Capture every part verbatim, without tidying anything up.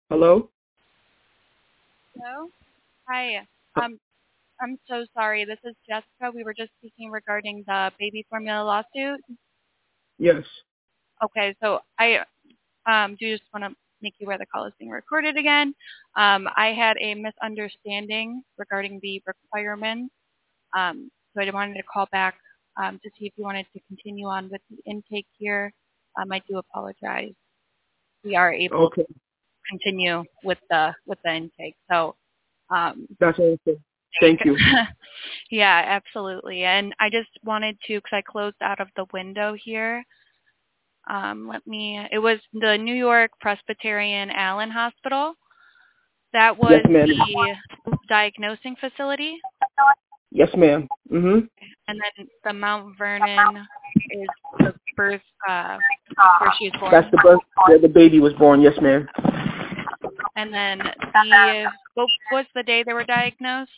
Hello? Hello? Hi. Um, I'm so sorry. This is Jessica. We were just speaking regarding the baby formula lawsuit. Yes. Okay, so I um, do just want to make you aware the call is being recorded again. Um, I had a misunderstanding regarding the requirements, um, so I wanted to call back um, to see if you wanted to continue on with the intake here. Um, I do apologize. We are able to Okay. continue with the with the intake. So um, That's okay. Thank you. yeah, absolutely. And I just wanted to, because I closed out of the window here. Um, let me, it was the New York Presbyterian Allen Hospital. That Yes, was ma'am. the diagnosing facility. Yes, ma'am. Mm-hmm. And then the Mount Vernon is the birth, uh, where she was born. That's the birth where the baby was born. Yes, ma'am. And then the, what was the day they were diagnosed?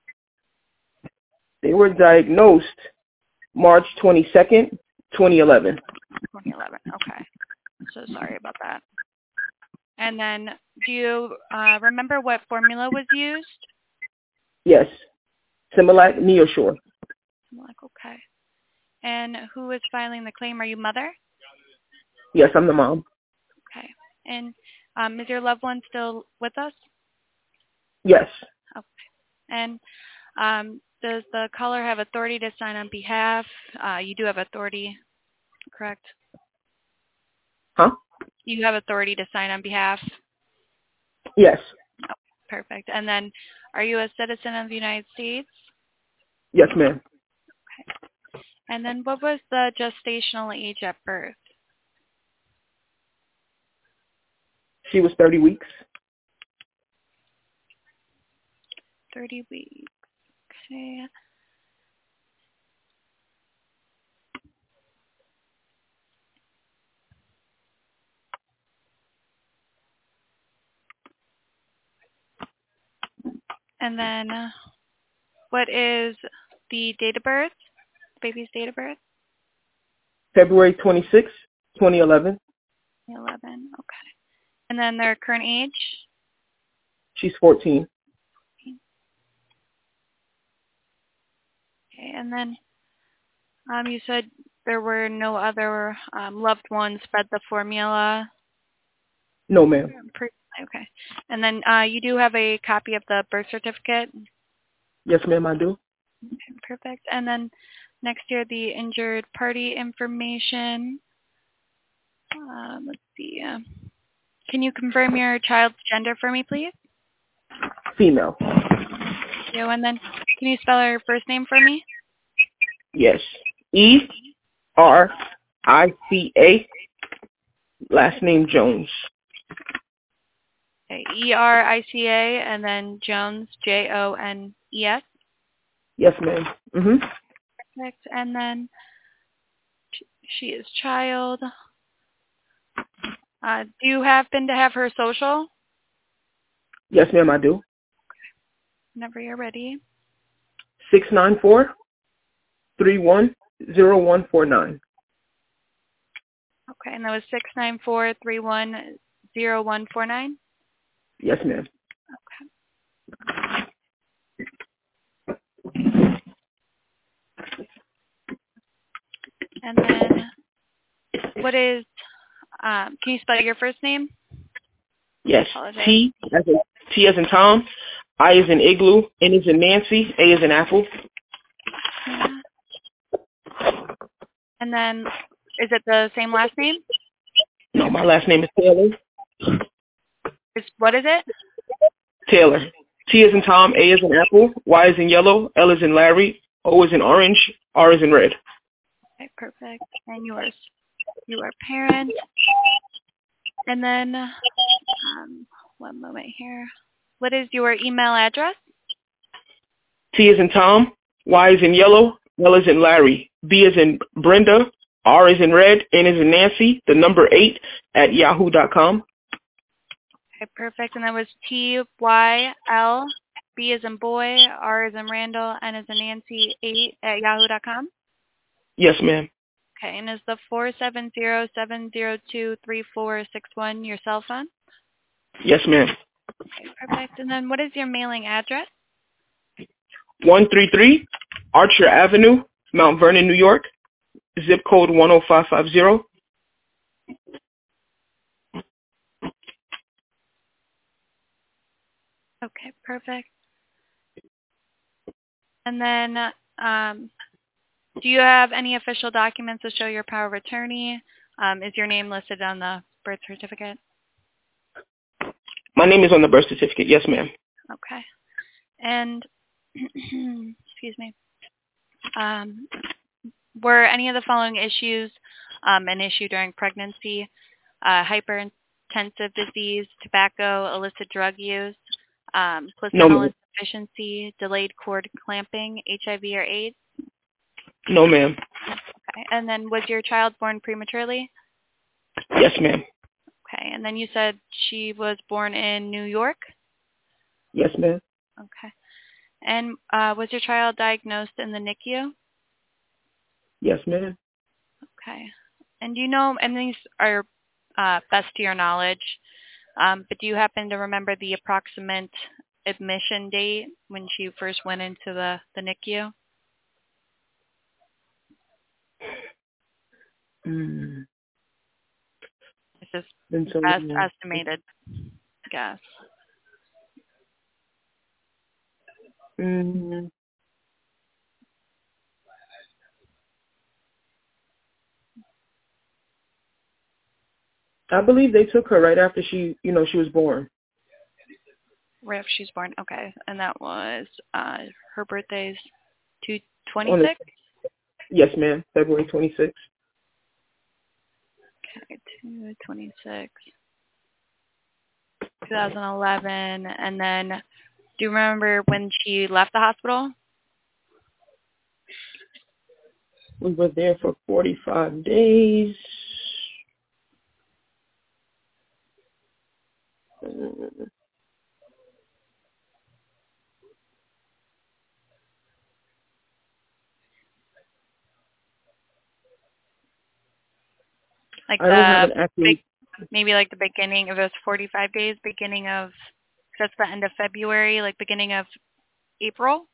They were diagnosed March twenty-second, twenty eleven. twenty eleven. Okay. I'm so sorry about that. And then, do you uh, remember what formula was used? Yes. Similac Neosure. I'm like, okay. And who is filing the claim? Are you mother? Yes, I'm the mom. Okay. And um, is your loved one still with us? Yes. Okay. And um, does the caller have authority to sign on behalf? Uh, you do have authority, correct? Huh? You have authority to sign on behalf? Yes. Oh, perfect. And then, are you a citizen of the United States? Yes, ma'am. Okay. And then, what was the gestational age at birth? She was thirty weeks. thirty weeks. Okay. And then, uh, what is the date of birth? Baby's date of birth? February twenty-sixth, twenty eleven. eleven. Okay. And then their current age? She's fourteen. Okay. And then um, you said there were no other um, loved ones fed the formula. No, ma'am. Okay. And then uh, you do have a copy of the birth certificate? Yes, ma'am, I do. Okay, perfect. And then next year, the injured party information. Uh, let's see. Uh, can you confirm your child's gender for me, please? Female. Thank you. And then can you spell her first name for me? Yes. E R I C A. Last name Jones. Okay. E R I C A and then Jones, J O N E S. Yes, ma'am. Mm-hmm. Perfect. And then she is child. Uh, do you happen to have her social? Yes, ma'am, I do. Whenever you're ready. Six nine four three one zero one four nine. Okay, and that was six nine four three one zero one four nine? Yes, ma'am. Okay. And then what is, um, can you spell your first name? Yes. Apologize. T as in T as in Tom, I as in Igloo, N as in Nancy, A as in Apple. Yeah. And then is it the same last name? No, my last name is Taylor. Is, what is it? Taylor. T as in Tom, A as in Apple, Y as in yellow, L as in Larry, O as in orange, R as in red. Okay, perfect. And yours. You are parent. And then, um, one moment here. What is your email address? T as in Tom, Y as in yellow, L as in Larry, B as in Brenda, R as in red, N as in Nancy, the number eight at yahoo dot com. Okay, perfect. And that was T Y L, B as in boy, R as in Randall, N as in Nancy, eight at yahoo dot com. Yes, ma'am. Okay, and is the four seven zero seven zero two three four six one your cell phone? Yes, ma'am. Okay, perfect. And then what is your mailing address? one three three Archer Avenue, Mount Vernon, New York. Zip code one oh five five zero. Okay, perfect. And then, um, do you have any official documents to show your power of attorney? Um, is your name listed on the birth certificate? My name is on the birth certificate. Yes, ma'am. Okay. And, excuse me, um, were any of the following issues um, an issue during pregnancy? Uh, hypertensive disease, tobacco, illicit drug use, um, No, placental ma'am. insufficiency, delayed cord clamping, H I V or AIDS? No, ma'am. Okay. And then was your child born prematurely? Yes, ma'am. Okay. And then you said she was born in New York? Yes, ma'am. Okay. And uh, was your child diagnosed in the N I C U? Yes, ma'am. Okay. And do you know, and these are uh, best to your knowledge, um, but do you happen to remember the approximate admission date when she first went into the, the N I C U? Mm. This is Then so, best yeah. estimated guess. Mm. I believe they took her right after she, you know, she was born. Right after she was born. Okay. And that was, uh, her birthday's two On the, twenty-six? yes, ma'am. February twenty-sixth. Okay, two twenty-six, twenty eleven. And then do you remember when she left the hospital? We were there for forty-five days. Mm. Like I don't have the an accurate. big, maybe like the beginning, if it was forty-five days, beginning of, that's the end of February, like beginning of April?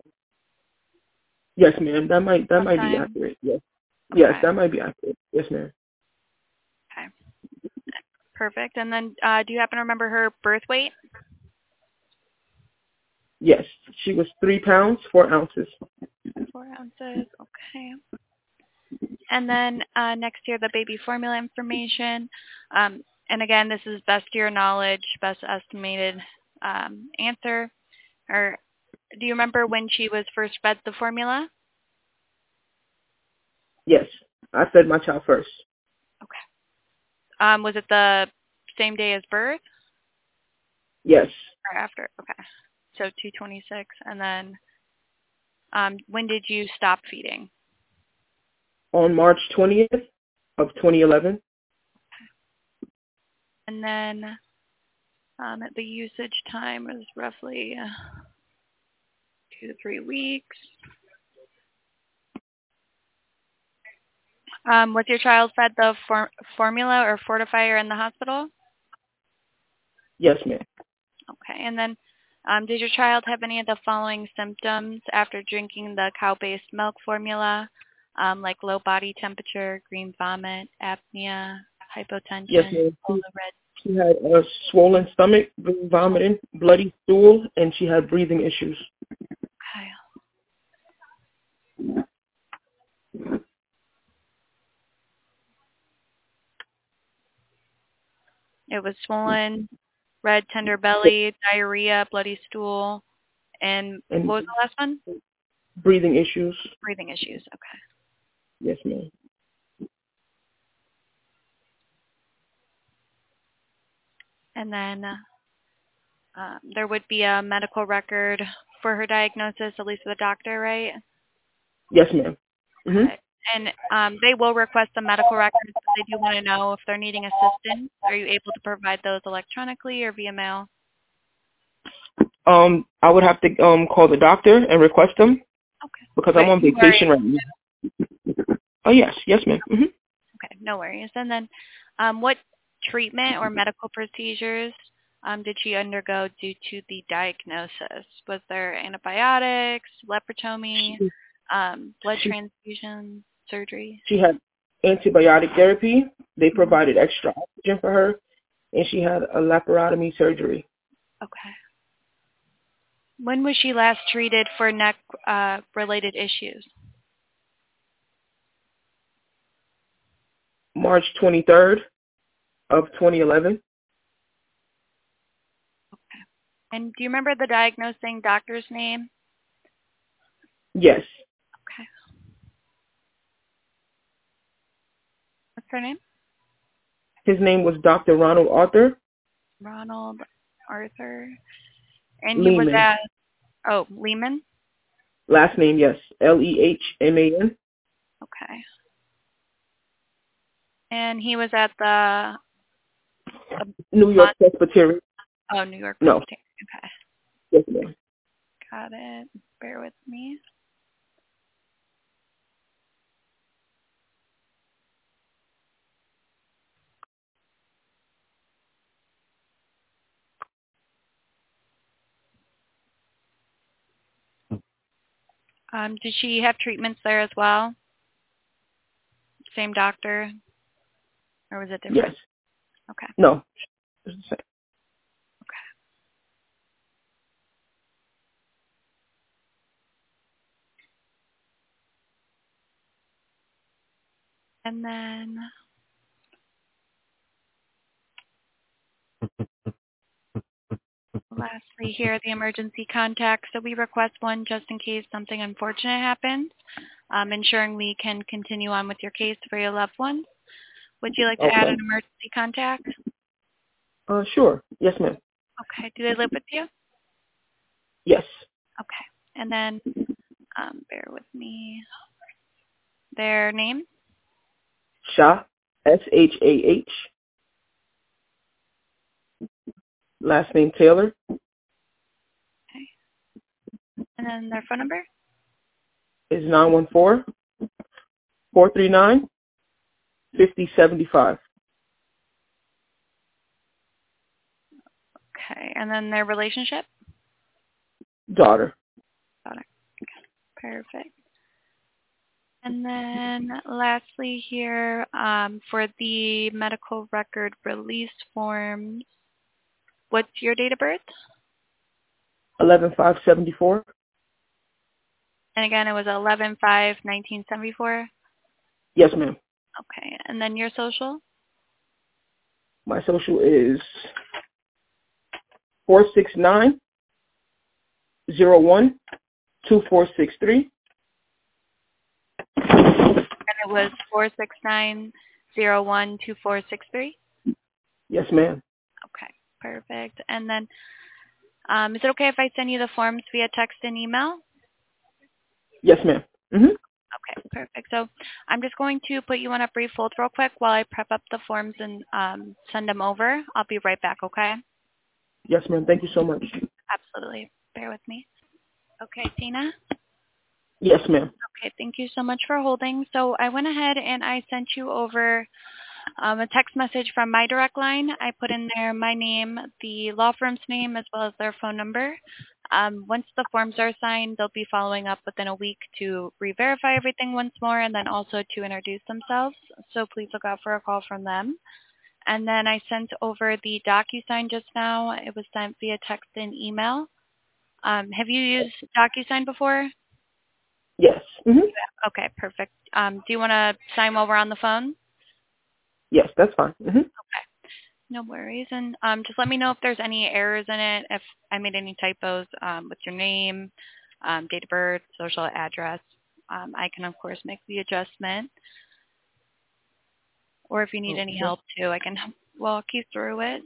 Yes, ma'am. That might that might be Sometime? accurate. Yes. Yes, Okay. that might be accurate. Yes, ma'am. Okay. Perfect. And then uh, do you happen to remember her birth weight? Yes. She was three pounds, four ounces. Four ounces. Okay. And then uh, next here, the baby formula information. Um, and again, this is best to your knowledge, best estimated um, answer. Or do you remember when she was first fed the formula? Yes. I fed my child first. Okay. Um, was it the same day as birth Yes. or after? Okay. So two twenty-six. And then um, when did you stop feeding? On March twentieth of twenty eleven. And then um, the usage time was roughly uh, two to three weeks. Um, was your child fed the for- formula or fortifier in the hospital? Yes, ma'am. Okay. And then um, did your child have any of the following symptoms after drinking the cow-based milk formula, um, like low body temperature, green vomit, apnea, hypotension, Yes, ma'am. all She, the red? she had a swollen stomach, vomiting, bloody stool, and she had breathing issues. Okay. It was swollen, red tender belly, diarrhea, bloody stool, and And what was the last one? breathing issues. Breathing issues. Okay. Yes, ma'am. And then um, there would be a medical record for her diagnosis, at least with the doctor, right? Yes, ma'am. Mm-hmm. Okay. And um, they will request the medical records, but they do want to know if they're needing assistance. Are you able to provide those electronically or via mail? Um, I would have to um call the doctor and request them Okay. because But I'm on you vacation are, right now. Oh yes, yes, ma'am. Mm-hmm. okay, no worries. And then um, what treatment or medical procedures um, did she undergo due to the diagnosis? Was there antibiotics, leprotomy, She, um, blood she, transfusion, surgery? she had antibiotic therapy. They Mhm. provided extra oxygen for her, and she had a laparotomy surgery. Okay. When was she last treated for neck-related issues? March twenty-third of twenty eleven. Okay. And do you remember the diagnosing doctor's name? Yes. Okay. What's her name? His name was Doctor Ronald Arthur Ronald Arthur. And he was Lehman. at, oh, Lehman? Last name, yes, L E H M A N. Okay. And he was at the, uh, New York Presbyterian. oh, New York No. Presbyterian. Okay. Yes, ma'am. Got it. Bear with me. Um, did she have treatments there as well? Same doctor? Or was it different? Yes. Okay. No. It's the same. Okay. And then lastly here, the emergency contact. So we request one just in case something unfortunate happens, um, ensuring we can continue on with your case for your loved ones. Would you like to Okay. add an emergency contact? Uh, sure. Yes, ma'am. Okay. Do they live with you? Yes. Okay. And then, um, bear with me. Their name? Shah, S H A H. Last name Taylor. Okay. And then their phone number? Is nine one four, four three nine, five zero seven five. Okay. And then their relationship? Daughter. Got it. Perfect. And then lastly here, um, for the medical record release forms, what's your date of birth? eleven five seventy-four. And again, it was eleven five nineteen seventy-four. Yes, ma'am. Okay. And then your social? My social is four six nine, zero one, two four six three. And it was four six nine zero one two four six three? Yes, ma'am. Okay. Perfect. And then um, is it okay if I send you the forms via text and email? Yes, ma'am. Mm-hmm. Okay, perfect. So I'm just going to put you on a brief hold real quick while I prep up the forms and um, send them over. I'll be right back, okay? Yes, ma'am. Thank you so much. Absolutely. Bear with me. Okay, Tina? Yes, ma'am. Okay, thank you so much for holding. So I went ahead and I sent you over um, a text message from my direct line. I put in there my name, the law firm's name, as well as their phone number. Um, once the forms are signed, they'll be following up within a week to re-verify everything once more and then also to introduce themselves. So please look out for a call from them. And then I sent over the DocuSign just now. It was sent via text and email. Um, have you used DocuSign before? Yes. Mm-hmm. Okay, perfect. Um, do you want to sign while we're on the phone? Yes, that's fine. Mm-hmm. Okay, no worries. And um, just let me know if there's any errors in it, if I made any typos um, with your name, um, date of birth, social address. Um, I can, of course, make the adjustment. Or if you need any Okay. help, too, I can walk you through it.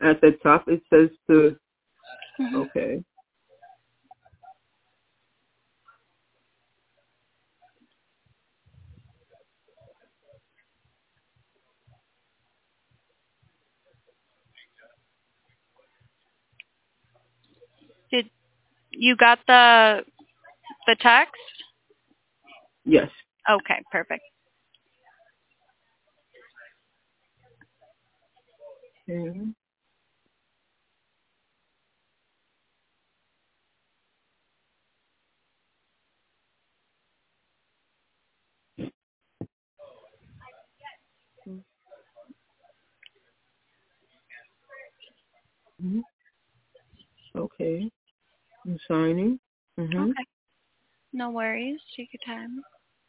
at the top it says to, Mm-hmm. okay. Did you got the the text? Yes. Okay, perfect. Okay. Mhm. Okay. I'm signing. Mm-hmm. Okay. No worries. Take your time.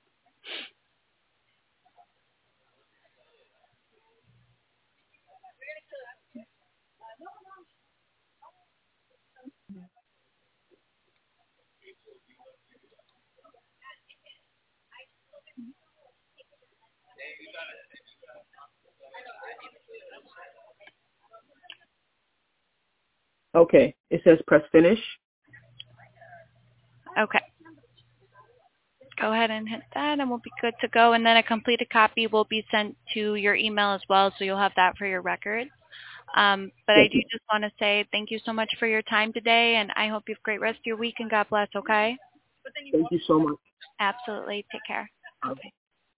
Okay. It says press finish. Okay. Go ahead and hit that and we'll be good to go. And then a completed copy will be sent to your email as well, so you'll have that for your records. Um, but I Yes. do just want to say thank you so much for your time today, and I hope you have a great rest of your week, and God bless, okay? Thank you so much. Absolutely. Take care. Okay. Okay.